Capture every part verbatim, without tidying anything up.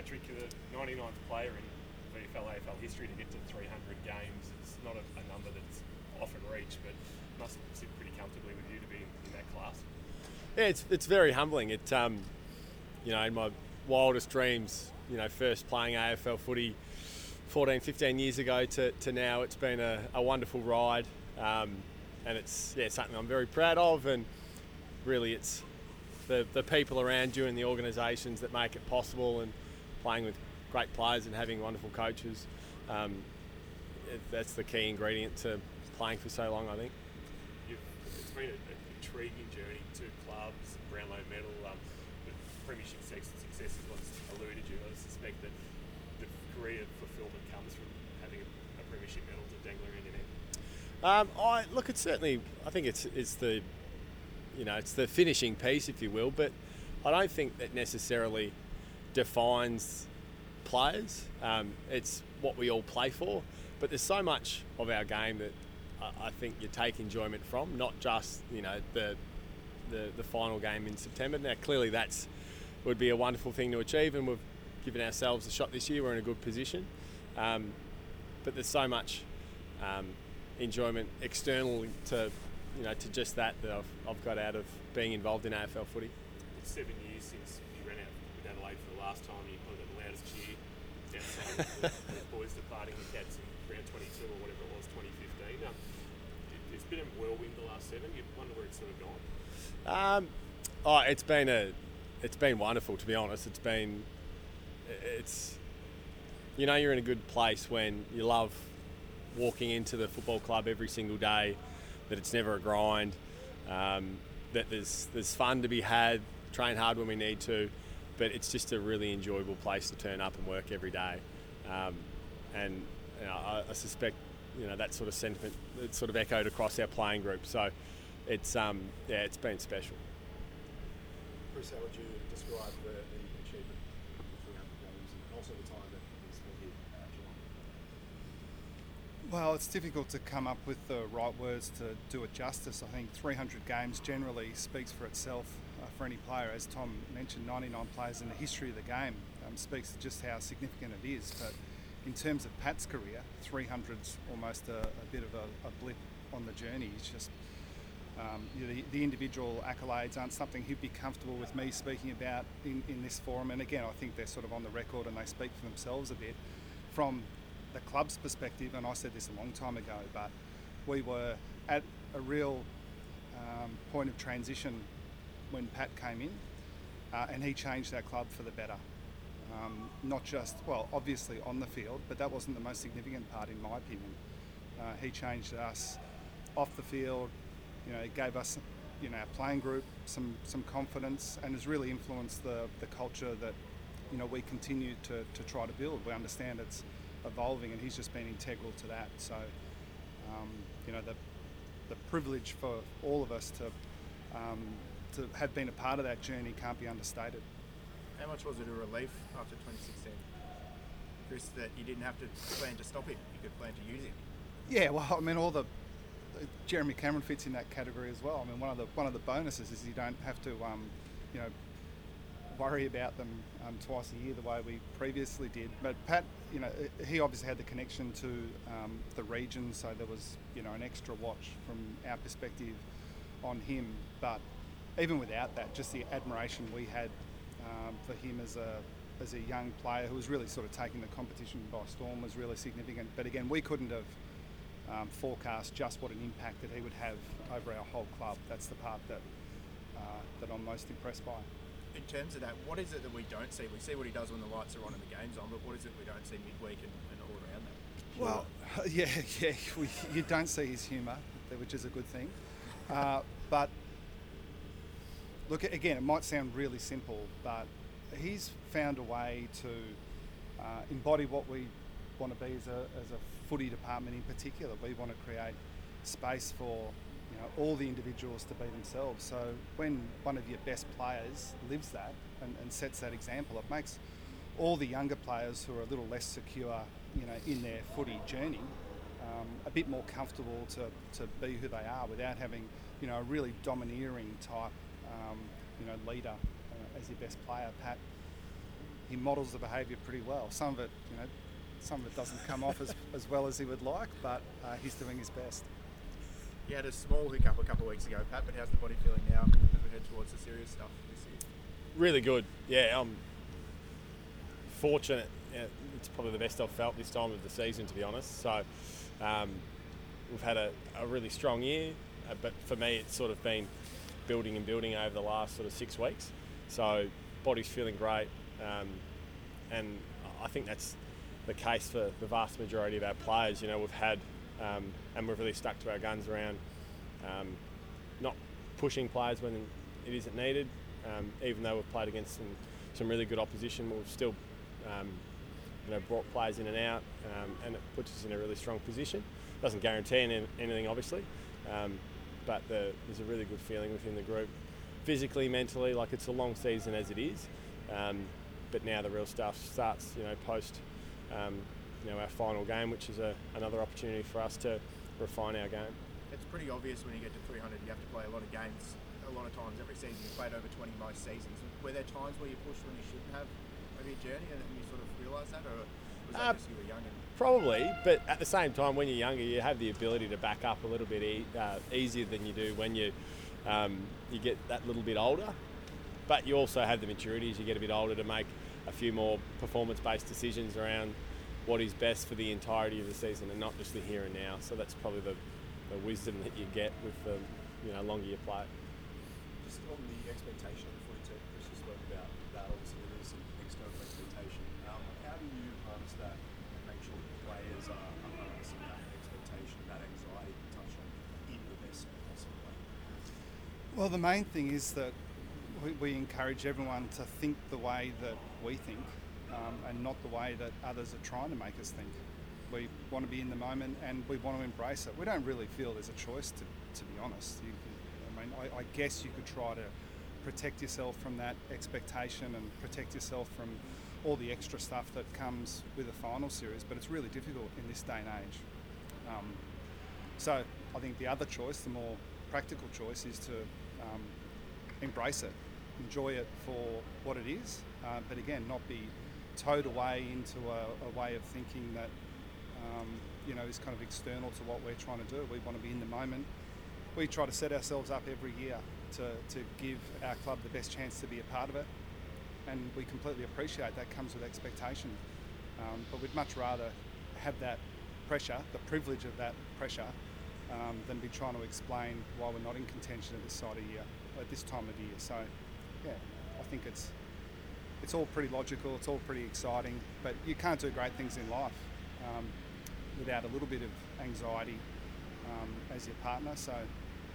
Patrick, you're the ninety-ninth player in V F L A F L history to get to three hundred games. It's not a, a number that's often reached, but must sit pretty comfortably with you to be in that class. Yeah, it's it's very humbling. It um, you know, in my wildest dreams, you know, first playing A F L footy fourteen, fifteen years ago to, to now, it's been a, a wonderful ride, um, and it's yeah something I'm very proud of. And really, it's the the people around you and the organisations that make it possible, and playing with great players and having wonderful coaches. Um, it, that's the key ingredient to playing for so long, I think. You've, it's been an intriguing journey. Two clubs, Brownlow medal, um, the premiership success is what's eluded you. I suspect that the career fulfilment comes from having a, a premiership medal to dangle around your neck. Um, I look, it's certainly. I think it's it's the, you know, it's the finishing piece, if you will. But I don't think that necessarily defines players. Um, it's what we all play for. But there's so much of our game that I, I think you take enjoyment from, not just you know the, the the final game in September. Now, clearly, that's would be a wonderful thing to achieve, and we've given ourselves a shot this year. We're in a good position. Um, but there's so much um, enjoyment externally to, you know, to just that that I've, I've got out of being involved in A F L footy. It's seven years since you ran out with Adelaide for the last time. You kind of got the loudest cheer outside with the boys departing the Cats in round twenty-two or whatever it was, twenty fifteen. Um, it, it's been a whirlwind the last seven. You wonder where it's sort of gone. Um, oh, it's been a, it's been wonderful, to be honest. It's been, it's, you know, you're in a good place when you love walking into the football club every single day, that it's never a grind, um, that there's there's fun to be had, train hard when we need to, but it's just a really enjoyable place to turn up and work every day. Um, and you know, I, I suspect, you know, that sort of sentiment, it's sort of echoed across our playing group. So it's um, yeah, it's been special. Bruce, how would you describe the, the achievement of three hundred games and also the time that you spent here at Geelong? Well, it's difficult to come up with the right words to do it justice. I think three hundred games generally speaks for itself uh, for any player. As Tom mentioned, ninety-nine players in the history of the game um, speaks to just how significant it is. But in terms of Pat's career, three hundred's almost a, a bit of a, a blip on the journey. It's just um, you know, the, the individual accolades aren't something he'd be comfortable with me speaking about in, in this forum. And again, I think they're sort of on the record and they speak for themselves a bit. From the club's perspective, and I said this a long time ago, but we were at a real um, point of transition when Pat came in, uh, and he changed our club for the better. Um, not just, well, obviously on the field, but that wasn't the most significant part in my opinion. Uh, he changed us off the field. You know, it gave us, you know, our playing group some some confidence, and has really influenced the the culture that, you know, we continue to, to try to build. We understand it's evolving, and he's just been integral to that. So, um, you know, the the privilege for all of us to um, to have been a part of that journey can't be understated. How much was it a relief after twenty sixteen, Chris, that you didn't have to plan to stop him, you could plan to use him? Yeah, well, I mean, all the Jeremy Cameron fits in that category as well. I mean, one of the one of the bonuses is you don't have to, um, you know, worry about them um, twice a year the way we previously did. But Pat, you know, he obviously had the connection to um, the region, so there was, you know, an extra watch from our perspective on him. But even without that, just the admiration we had um, for him as a as a young player who was really sort of taking the competition by storm was really significant. But again, we couldn't have um, forecast just what an impact that he would have over our whole club. That's the part that uh, that I'm most impressed by. In terms of that, what is it that we don't see? We see what he does when the lights are on and the game's on, but what is it we don't see midweek and, and all around that? Well, yeah, yeah, we, you don't see his humour, which is a good thing. Uh, but look, again, it might sound really simple, but he's found a way to uh, embody what we want to be as a as a footy department in particular. We want to create space for, you know, all the individuals to be themselves. So when one of your best players lives that and, and sets that example, it makes all the younger players who are a little less secure, you know, in their footy journey, um, a bit more comfortable to, to be who they are without having, you know, a really domineering type, um, you know, leader uh, as your best player. Pat he models the behaviour pretty well. Some of it, you know, some of it doesn't come off as, as well as he would like, but uh, he's doing his best. You had a small hiccup a couple of weeks ago, Pat, but how's the body feeling now as we head towards the serious stuff this year? Really good. Yeah, I'm fortunate. Yeah, it's probably the best I've felt this time of the season, to be honest. So um, we've had a, a really strong year, uh, but for me it's sort of been building and building over the last sort of six weeks. So body's feeling great, um, and I think that's the case for the vast majority of our players. You know, we've had, um, and we've really stuck to our guns around um, not pushing players when it isn't needed. Um, even though we've played against some, some really good opposition, we've still, um, you know, brought players in and out, um, and it puts us in a really strong position. Doesn't guarantee any, anything, obviously, um, but the, there's a really good feeling within the group, physically, mentally. Like, it's a long season as it is, um, but now the real stuff starts. You know, post, um, you know, our final game, which is a, another opportunity for us to refine our game. It's pretty obvious when you get to three hundred, you have to play a lot of games. A lot of times every season. You've played over twenty most seasons. Were there times where you pushed when you shouldn't have over your journey, and you sort of realised that, or was that Uh, just you were young? And Probably, but at the same time, when you're younger, you have the ability to back up a little bit e- uh, easier than you do when you um, you get that little bit older. But you also have the maturity as you get a bit older to make a few more performance-based decisions around what is best for the entirety of the season and not just the here and now. So that's probably the, the wisdom that you get with the you know longer you play. Just on the expectation of the footy team, Chris, you spoke about that. Obviously, there is some external expectation. Um, how do you harness that and make sure that the players are harnessing that expectation, that anxiety you touched on, in the best possible way? Well, the main thing is that we, we encourage everyone to think the way that we think, um, and not the way that others are trying to make us think. We want to be in the moment and we want to embrace it. We don't really feel there's a choice, to, to be honest. You, I mean, I, I guess you could try to protect yourself from that expectation and protect yourself from all the extra stuff that comes with a final series, but it's really difficult in this day and age. Um, so I think the other choice, the more practical choice, is to um, embrace it, enjoy it for what it is, uh, but again, not be towed away into a, a way of thinking that um, you know is kind of external to what we're trying to do. We want to be in the moment. We try to set ourselves up every year to, to give our club the best chance to be a part of it, and we completely appreciate that comes with expectation. Um, but we'd much rather have that pressure, the privilege of that pressure, um, than be trying to explain why we're not in contention at this side of year, at this time of year. So, yeah, I think it's it's all pretty logical, it's all pretty exciting, but you can't do great things in life um, without a little bit of anxiety um, as your partner. So I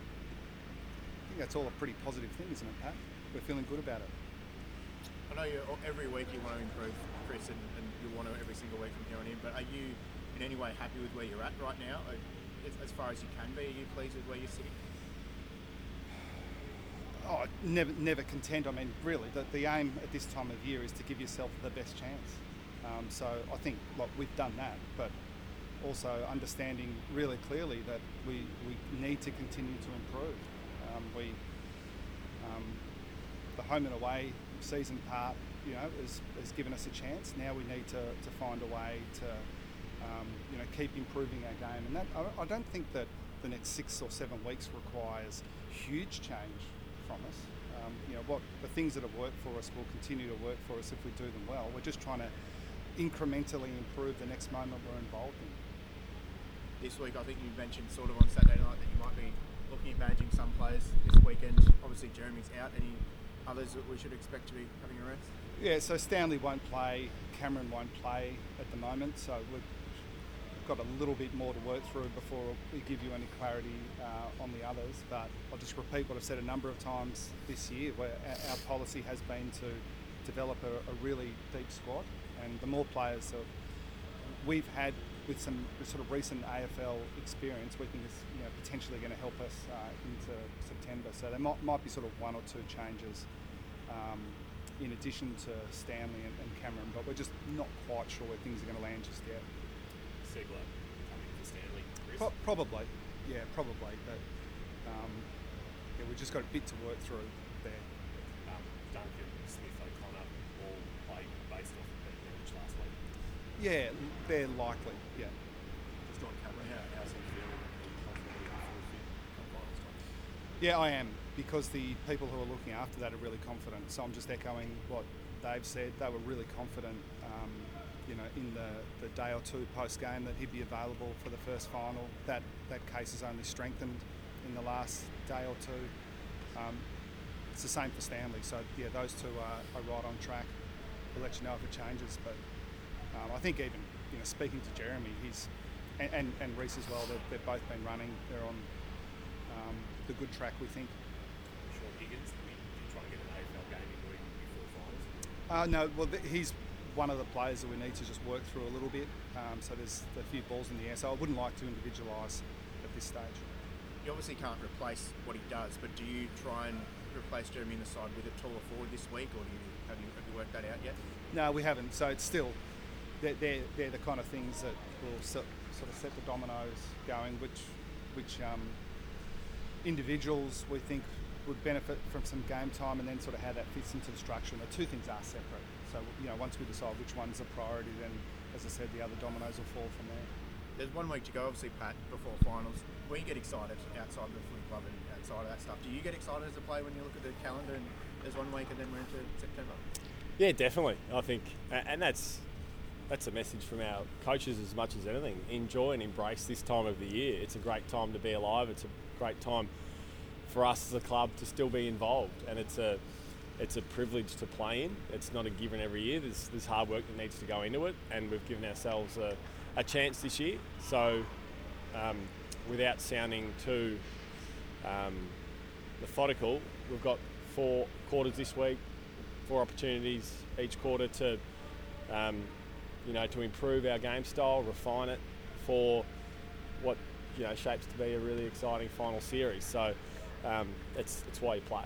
think that's all a pretty positive thing, isn't it, Pat? We're feeling good about it. I know you every week you want to improve, Chris, and, and you want to every single week from here on in, but are you in any way happy with where you're at right now? As, as far as you can be, are you pleased with where you're sitting? Oh, never, never content. I mean, really, the, the aim at this time of year is to give yourself the best chance. Um, so I think, like, we've done that, but also understanding really clearly that we, we need to continue to improve. Um, we, um, the home and away season part, you know, has, has given us a chance. Now we need to, to find a way to, um, you know, keep improving our game. And that I, I don't think that the next six or seven weeks requires huge change from us. Um, you know, what the things that have worked for us will continue to work for us if we do them well. We're just trying to incrementally improve the next moment we're involved in. This week, I think you mentioned sort of on Saturday night that you might be looking at managing some players this weekend. Obviously, Jeremy's out. Any others that we should expect to be having a rest? Yeah, so Stanley won't play, Cameron won't play at the moment, so we've got a little bit more to work through before we give you any clarity uh, on the others. But I'll just repeat what I've said a number of times this year, where our policy has been to develop a, a really deep squad, and the more players that we've had with some sort of recent A F L experience, we think is, you know, potentially going to help us uh, into September. So there might, might be sort of one or two changes um, in addition to Stanley and, and Cameron, but we're just not quite sure where things are going to land just yet. Segler coming for Stanley. Chris? Pro- probably, yeah, probably. But um, yeah, we've just got a bit to work through there. Um, Duncan, Smith, O'Connor all play based off of that damage last week? Yeah, they're likely. Yeah. Just on camera, how, how's he feeling? Are you confident he'll be full fit come finals time? Yeah, I am, because the people who are looking after that are really confident. So I'm just echoing what Dave said. They were really confident, um, you know, in the, the day or two post game that he'd be available for the first final. That that case has only strengthened in the last day or two. Um, it's the same for Stanley. So yeah, those two are, are right on track. We'll let you know if it changes. But um, I think even you know speaking to Jeremy, he's and, and, and Reece as well. They've, they've both been running. They're on um, the good track, we think. Sean Higgins, we trying to get an A F L game in week before finals. Uh, no, well, th- he's one of the players that we need to just work through a little bit. Um, so there's a few balls in the air. So I wouldn't like to individualise at this stage. You obviously can't replace what he does, but do you try and replace Jeremy in the side with a taller forward this week, or do you have you have you worked that out yet? No, we haven't. So it's still, they're, they're, they're the kind of things that will so, sort of set the dominoes going, which, which um, individuals we think would benefit from some game time, and then sort of how that fits into the structure. And the two things are separate. So, you know, once we decide which one's a priority, then, as I said, the other dominoes will fall from there. There's one week to go, obviously, Pat, before finals. When you get excited outside of the footy club and outside of that stuff, do you get excited as a player when you look at the calendar and there's one week and then we're into September? Yeah, definitely. I think, and that's that's a message from our coaches as much as anything. Enjoy and embrace this time of the year. It's a great time to be alive. It's a great time for us as a club to still be involved, and it's a it's a privilege to play in. It's not a given every year. There's there's hard work that needs to go into it, and we've given ourselves a, a chance this year. So, um, without sounding too um, methodical, we've got four quarters this week, four opportunities each quarter to, um, you know, to improve our game style, refine it for what you know shapes to be a really exciting final series. So, um, it's it's why you play.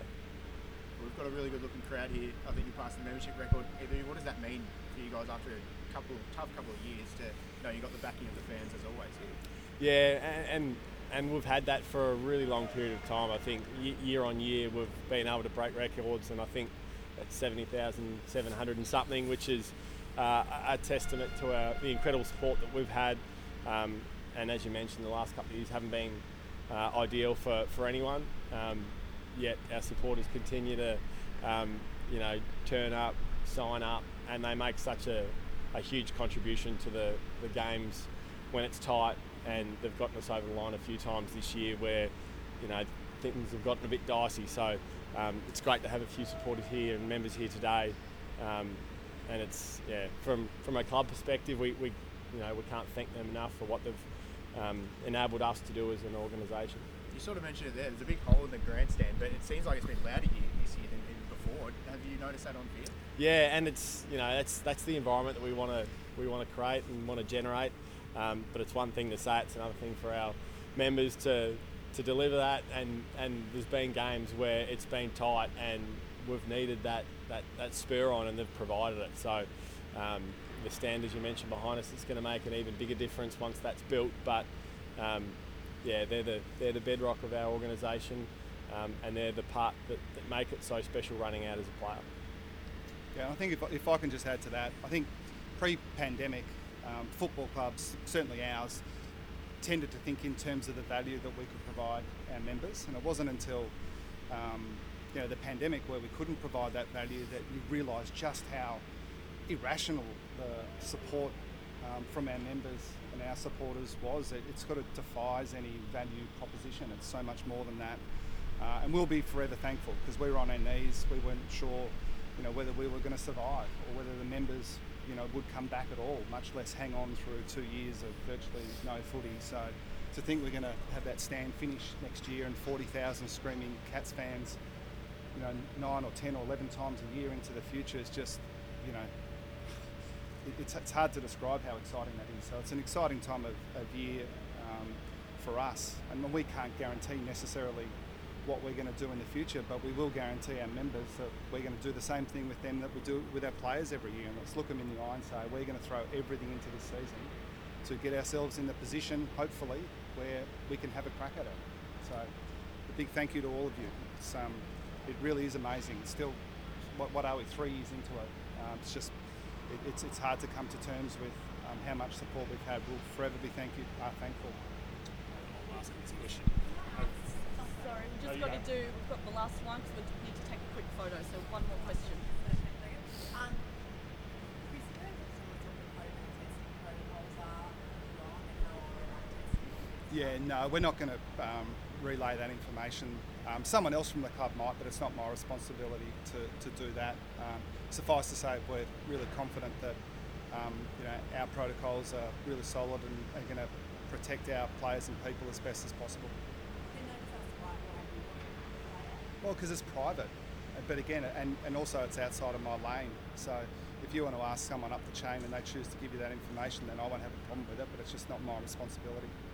We've got a really good looking crowd here. I think you passed the membership record. Edu, what does that mean for you guys after a couple tough couple of years to know you got the backing of the fans as always here? Yeah, and, and and we've had that for a really long period of time. I think year on year we've been able to break records, and I think at seventy thousand seven hundred and something, which is uh, a testament to our, the incredible support that we've had. Um, and as you mentioned, the last couple of years haven't been uh, ideal for, for anyone. Um, yet our supporters continue to, um, you know, turn up, sign up, and they make such a, a huge contribution to the, the games when it's tight. And they've gotten us over the line a few times this year where, you know, things have gotten a bit dicey. So um, it's great to have a few supporters here and members here today. Um, and it's, yeah, from from a club perspective, we, we you know, we can't thank them enough for what they've um, enabled us to do as an organisation. You sort of mentioned it there. There's a big hole in the grandstand, but it seems like it's been louder here this year than, than before. Have you noticed that on field? Yeah, and it's you know that's that's the environment that we want to we want to create and want to generate. Um, but it's one thing to say, it's another thing for our members to to deliver that. And, and there's been games where it's been tight and we've needed that that, that spur on, and they've provided it. So um, the stand, as you mentioned behind us, it's going to make an even bigger difference once that's built. But um, yeah, they're the they're the bedrock of our organisation, um, and they're the part that, that make it so special running out as a player. Yeah, I think if, if I can just add to that, I think pre-pandemic, um, football clubs, certainly ours, tended to think in terms of the value that we could provide our members, and it wasn't until um, you know the pandemic where we couldn't provide that value that you realise just how irrational the support um, from our members and our supporters was. It, it sort of defies any value proposition. It's so much more than that, uh, and we'll be forever thankful because we were on our knees. We weren't sure, you know, whether we were going to survive or whether the members, you know, would come back at all, much less hang on through two years of virtually no footy. So to think we're going to have that stand finish next year and forty thousand screaming Cats fans, you know, nine or ten or eleven times a year into the future is just, you know, it, it's, it's hard to describe how exciting that is. So it's an exciting time of, of year um, for us. And we can't guarantee necessarily what we're going to do in the future, but we will guarantee our members that we're going to do the same thing with them that we do with our players every year. And let's look them in the eye and say we're going to throw everything into this season to get ourselves in the position, hopefully, where we can have a crack at it. So a big thank you to all of you. It's, um, it really is amazing. It's still, what, what are we, three years into it? Um, it's just, it, it's it's hard to come to terms with um, how much support we've had. We'll forever be thank you, uh, thankful. I'll ask this question. Sorry, we've Oh, just you got go. to do, we've got the last one because we need to take a quick photo, so one more question. Um, Chris, you know that some of the COVID testing protocols are wrong and how all of that testing? Yeah, no, we're not going to um, relay that information. Um, someone else from the club might, but it's not my responsibility to, to do that. Um, suffice to say, we're really confident that um, you know our protocols are really solid and are going to protect our players and people as best as possible. Can I just ask why, why do you want to play it? Well, because it's private, but again, and, and also it's outside of my lane. So if you want to ask someone up the chain and they choose to give you that information, then I won't have a problem with it, but it's just not my responsibility.